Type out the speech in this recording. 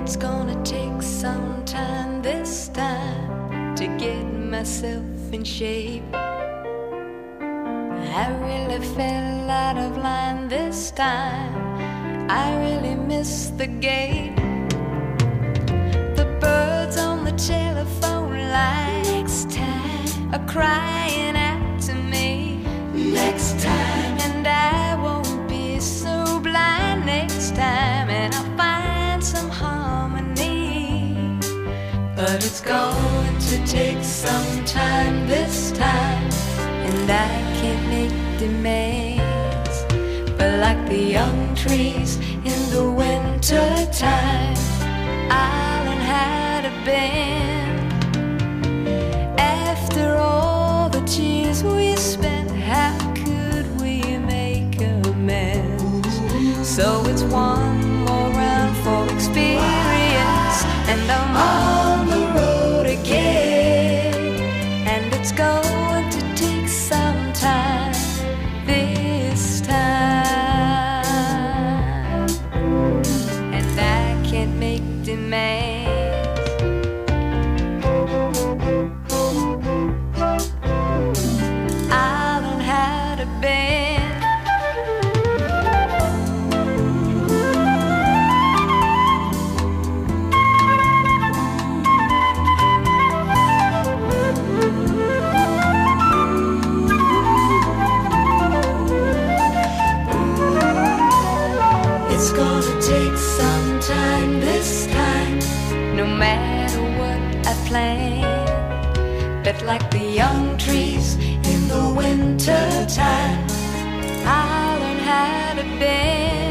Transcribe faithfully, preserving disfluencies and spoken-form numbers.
It's gonna take some time this time to get myself in shape. I really fell out of line this time. I really missed the gate. The birds on the telephone likes time are crying out to me. Next time, and I won't be so blind next time, and I'll find some harmony. But it's going to take some time this time, and I can't make demands. But like the young trees in the winter time, I'll learn how to bend. After all the tears we spent, how could we make amends? So it's one more round for experience, and I'm on the road again. And it's going to take some time this time, and I can't make demands. I'll learn how to bend. It's gonna take some time this time, no matter what I plan. But like the young trees in the winter time, I'll learn how to bend.